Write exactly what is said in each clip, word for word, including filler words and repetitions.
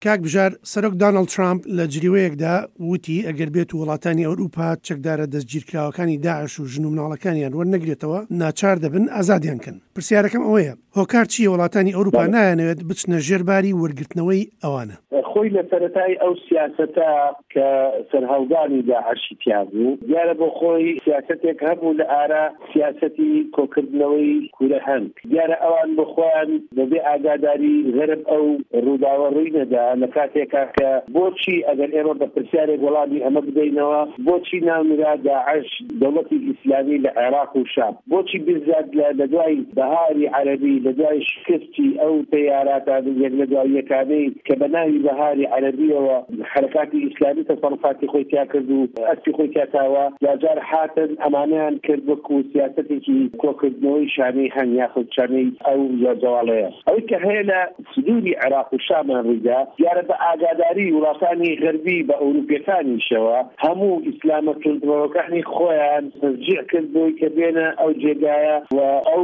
کاک بژار سەرۆک دۆناڵد ترامپ لە جریوەیەکدا وتی ئەگەر بێت وڵاتانی ئەوروپا چەکدارە دەستگیرکراوەکانی داعش و ژن و مناڵەکانیان وەرنەگرێتەوە ناچار دەبن ئازادیانکەن. پرسیارەکەم ئەوەیە هۆکار چییە وڵاتانی ئەوروپا نایانەوێت بچنە ژێرباری وەرگرتنەوەی ئەوانە؟ خۆی لە سەرەتای ئەو سیاسەتە کە سەرهەڵدانی داعشی تیا بوو دیارە بۆ خۆی سیاسەتێک هەبوو لە ئارە سیاسەتی کۆکردنەوەی کوورە هەنگ. دیارە ئەوان بۆ خۆیان بەبێ ئاگاداری غەرب ئەو ڕووداوە ڕووی نەدا لە کاتێکا کە بۆچی ئەگەر ئێمە بە پرسیارێک وەڵامی ئەمە بدەینەوە بۆچی ناونرا داعش دەوڵەتی ئیسلامی لە عێراق و شام، بۆچی بزاد لە دوای بەهاری عەرەبی لە دوای شکستی ئەو تەیاراتان یەک لە دوای یەکانەی کە بە ناوی بەهاری عەرەبیەوە حرەکاتی ئیسلامی تەسەڕوفاتی خۆی تیا کرد و ئەستی خۆی تیاتاوە جار هاتن ئەمانەیان کرد وەکو سیاسەتێکی کۆکردنەوەی شانەی هەنگ یاخود شانەی ئەو جەواڵەیە. ئەوەی کە هەیە لە سنووری عێراق و شامان ڕوویدا دیارە بە ئاگاداری وڵاتانی غەربی بە ئەوروپیەکانیشەوە هەموو ئیسلامە تونندڕەوەکانی خۆیان تەشجیع کرد بۆی کە بێنە ئەو جێگایە و ئەو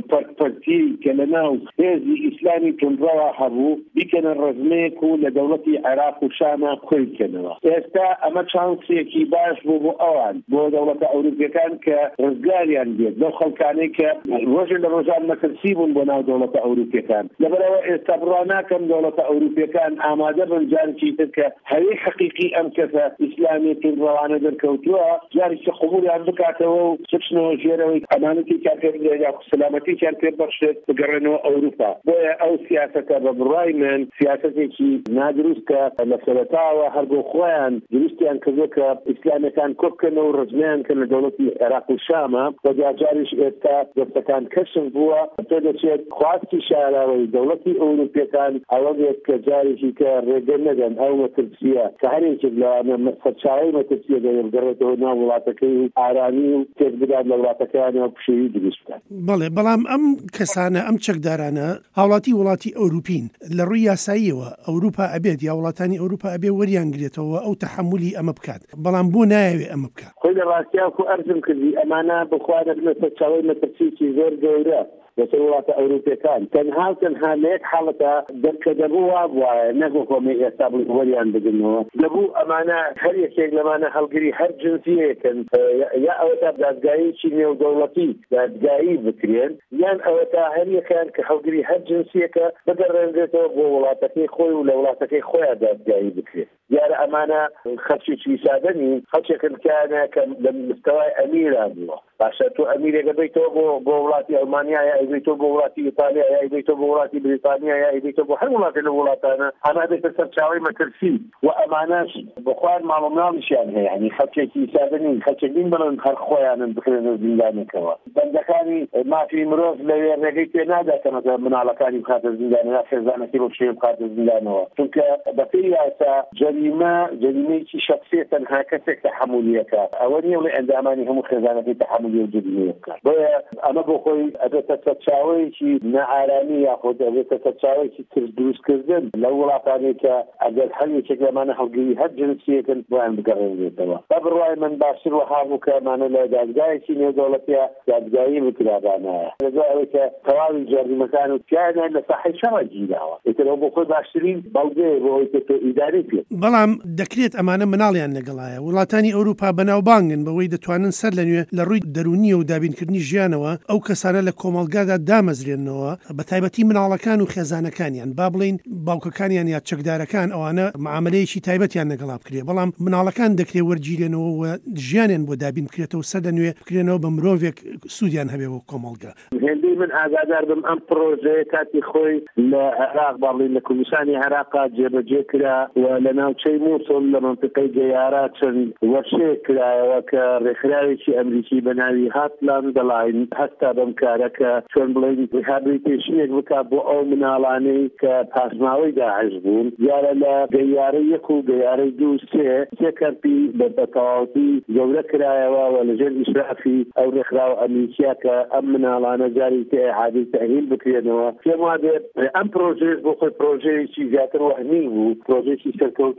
پەرتی کە لەناو هێزی ئیسلامی تونندڕەوە هەبوو بیکەنە ڕزمەیەک و لە دەوڵەتی عێراق و شامە کۆی بکەنەوە. ئێستا ئەمە چانسێکی باش بوو بۆ ئەوان بۆ دەوڵەتە ئەوروپیەکان کە ڕزگاریان بێت لەو خەڵکانەی کە ڕۆژێ لە ڕۆژان مەترسی بوون بۆ ناو دەوڵەتە ئەوروپیەکان. لەبەرەوە ئێستا بڕواناکەم دەوڵەتە ئەوروپیەکان ئامادە بن جارێکی تر کە هەوی حەقیقی ئەم کەسە ئیسلامی تونندڕەوانە دەرکەوتووە جارێکی قبولیان بکاتەوە و چچنەوە ژێرەوەی ئەمانەتی کارکرد یا سەلامەتییان پێ بەخشێت بگەڕێنەوە ئەوروپا. بۆیە ئەو سیاسەتە بە بڕای من سیاسەتێکی نادروستە لە سەرەتاوە هەربۆ خۆیان دروستیان کردووە کە ئیسلامیەکان کۆبکەنەوە و ڕزمیان کە لە دەوڵەتی عێراق و شامە و جاریش ئێستا دەستەکان کەشف بووە تۆ دەچێت خواستی شاراوەی دەوڵەتی ئەوروپیەکان ئەوە بێت کە جارێکی کە ڕێگە نەدەن ئەو مەترسیە کە هەرێکێک لەوانە سەرچاوەی مەترسیە دەگەڕێتەوە ناو وڵاتەکەی و ئارامی و تێک بدات لە وڵاتەکانەوە پشێوی دروست بکات. بەڵێ بەڵام ئەم کەسانە ئەم چەکدارانە هاوڵاتی وڵاتی ئەوروپین لە ڕووی یاساییەوە ئەوروپا ئەبێت یا وڵاتانی ئەوروپا ئەبێ وەریانگرێتەوە ئەو تەحملی ئەمە بکات، بەڵام بۆ نایەوێ ئەمە بکات. خۆی لە ڕاستیاکو ئەرزم کردی ئەمانە بخوانە بنە سەرچاوەی مەترسیی زۆر گەورە لەسەر وڵاتە ئەوروپیەکان. تەنها تەنها لە یەک حاڵەتە دەکە دەبوو وا بوایە نەگۆ کۆمەی ئێستا بڵێ وەریان بگرنەوە دەبوو ئەمانە هەر یەکێک لەمانە هەڵگری هەر جنسیەکەن یا ئەوە تا دادگاییی نێودەوڵەتی دادگایی بکرێن یان ئەوە تا هەر یەکیان کە هەڵگری هەر جنسیەکە بگەڕێنرێتەوە بۆ وڵاتەکەی خۆی و لە وڵاتەکەی خۆیان دادگایی بکرێت. دیارە ئەمانە خەڵکێکی سادەنی خەڵکێکن کانە کە لە مستەوای ئەمیران بووە. باشە تۆ ئەمیرێکە بێیتەوە بۆ بۆ وڵاتی ئەڵمانیا یا ئەیبێتەوە بۆ وڵاتی ئیتالیا یا ئەیبێتەوە بۆ وڵاتی بریتانیا یا ئەیبێتەوە بۆ هەر وڵاتی لە وڵاتانە ئەمە بێتە سەرچاوەی مەترسی و ئەمانەش بخوان ماڵەمناڵیشیان هەیە ینی خەڵکێکی سادەنین خەڵکێکین بڵن هەر خۆیانن بکرێنە زیندانێکەوە. بەندەکانی مافی مرۆڤ لەوێ ڕێگەی پێ ناداتەمەکە مناڵەکانی بخاتە زیندان یا خێزانەکەی بۆ شێ بخاتە زیندانەوە چونکە بەپێی یاسا جەریمە جەریمەیەکی شەخصیە تەنها کەسێک تەحمولیەکە ئەوە نیە بڵێ ئەندامانی هەموو خێزانەکەی تەحمولی و جەریمەیە بکات. بۆیە ئەمە بۆ خۆی ئەبێتە سەرچاوەیەکی نەئارامی یاخود ئەبێتە سەرچاوەیەکی تر دروستکردن لەو وڵاتانەی کە ئەگەر هەر یەکێک لەمانە هەڵگری هەر جنسیەکەن بۆیان بگەڕێنرێتەوە. بە بڕوای من باشتر وەها بوو کە ئەمانە لە دادگایەکی نێودەوڵەتیە دادگایی بکرابانایە لە دوای ئەوەی کە تەواوی جەریمەکان و تیانیان لە ساحەی شەڕە گیراوە ئێترەوە بۆ خۆی باشترین بەڵگەیە بۆ ئەوەی کە تۆ ئیداری بکرێت. بەڵام دەکرێت ئەمانە مناڵیان لەگەڵایە وڵاتانی ئەوروپا بەناوبانگن بەوەی دەتوانن سەر لەنوێ لە ڕووی دەرونیە و دابینکردنی ژیانەوە ئەو کەسانە لە کۆمەڵگادا دامەزرێنەوە بە تایبەتی مناڵەکان و خێزانەکانیان با بڵین باوکەکانیان یا چەکدارەکان ئەوانە معاملەیەکی تایبەتیان لەگەڵا بکرێ بەڵام مناڵەکان دەکرێت وەرگیرێنەوە و ژیانیان بۆ دابین بکرێتەوە سەر لەنوێ بکرێنەوە بە مرۆڤێک سوودیان هەبێەوە کۆمەڵگا. هێندەی من ئاگادار بم ئەم پرۆژەیە کاتی خۆی لە عێراق باڵین لە کوردستانی عێراقا جێبەجێ کرا و لە ناوچەی مووسڵ لە منطقەی گەیارا چەند وەرشێ کرایەوە کە ڕێکخراوێکی ئەمریکی بە ناوی هاتلاند دەڵاین هەستا بەم کارەکە چۆن بڵین ریهابلیتیشنێک بکات بۆ ئەو مناڵانەی کە پاسماوەی داعش بوون دیارە لە گەیارەی یەک و گەیارەی دوو سێ سێ کەرپی بە تەواوەتی گەورە کرایەوە و لەژێر ئیشرافی ئەو ڕێکخراوە ئەمریکیا کە ئەم مناڵانە جاری تێ ئاعادەی تەهیل بکرێنەوە پێم وا دێت ئەم پرۆژێش بۆ خۆی پرۆژەیەکی زیاتر وەهمی بوو پرۆژێکی سەرکەوتوو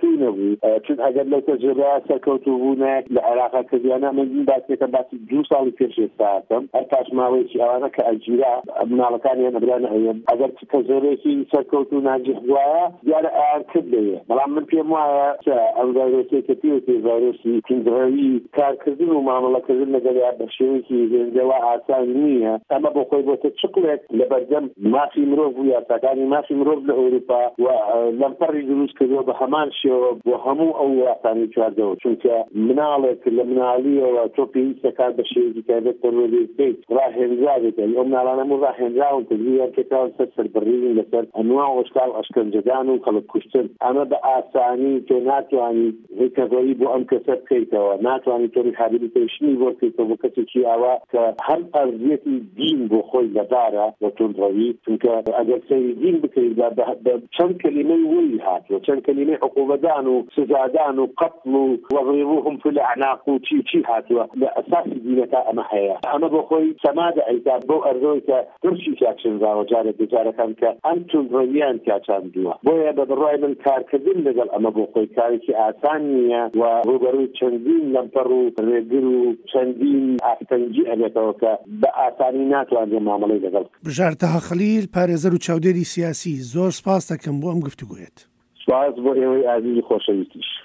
سەرکەوتوو نەبوو چون ئەگەر لەو تەجربەیە سەرکەوتوو بوو لە عێراقا کردیانە من باسێکم باسی دوو ساڵی پێش ئێستا هاتم هەر پاش ماوەیەکی ئەوانە کە ئەجیرا مناڵەکانیان نەبرانە هەیە ئەگەر تەجربەیەکی سەرکەوتوو ناجح بووایە دیارە ئەیان کرد لێیە بەڵام من پێم وایە ئەم ڤایرۆسێک کە پێوتێ ڤایرۆسی تندڕەوی کارکردن و مامەڵەکردن لەگەڵیا بە شێوەیەکی هێندەوە ئاسان نییە ئەمە بۆ خۆی بۆتە چقلێک لە بەردەم مافی مرۆڤ و یاساکانی مافی مرۆڤ لە ئەوروپا و لەمپەڕی دروست کردەوە بە هەمان شێوە بۆ هەموو ئەو یاسانی چواردەوە چونکە مناڵێک لە مناڵیەوە تۆ پێویستەکات بە شێوەیەکی تایبەت پەروەردەیکەیت ڕاهێنراوێت ئەو مناڵانە و ڕاهێنراون تدبیریان پێکراون سەر سەربڕینی لەسەر ئەنواع وەشکال ئەشکەنجەدان و خەڵک کوشتن ئەمە بە ئاسانی تۆ ناتوانیت ڕێکەوەری بۆ ئەم کەسە بکەیتەوە ناتوانیت تۆ ریهابیلیتیشنی بۆ بکەیتەوە بۆ کەسێکی ئاوا کە هەر ئەرزیەتی دین بۆ خۆی لەدارە بە تندڕەوی چونکە ئەگەر سەیری دین بکەیت بە چەند کەلیمەی وی هاتووە چەند کەلیمەی عقوبەدان و سزادان و قەتڵ و وەضریبوهم فی الأعناق و چی چی هاتووە لە ئەساسی دینەکە ئەمە هەیە ئەمە بۆ خۆی سەمادە ئەیتا بۆ ئەرزۆی کە درشی چاکشنراوە جارە بێجارەکان کە ئەم تندڕەویان تیاچاندووە بۆیە بە بڕای من کارکردن لەگەڵ ئەمە بۆ خۆی کارێکی ئاسان نییە و ڕوبەرووی چەندین لەمپەڕ و ڕێگر و چەندین ئاستەنجی ئەبێتەوە کە بە ئاسانی ناتوانێت مامەڵەی لەگەڵ بژار تەها خەلیل پارێزەر و چاودێری سیاسی زۆر سپاس دەکەم بۆ ئەم گفتوگویت سپاس بۆ ئێوەی ئازیزی خۆشەویستیش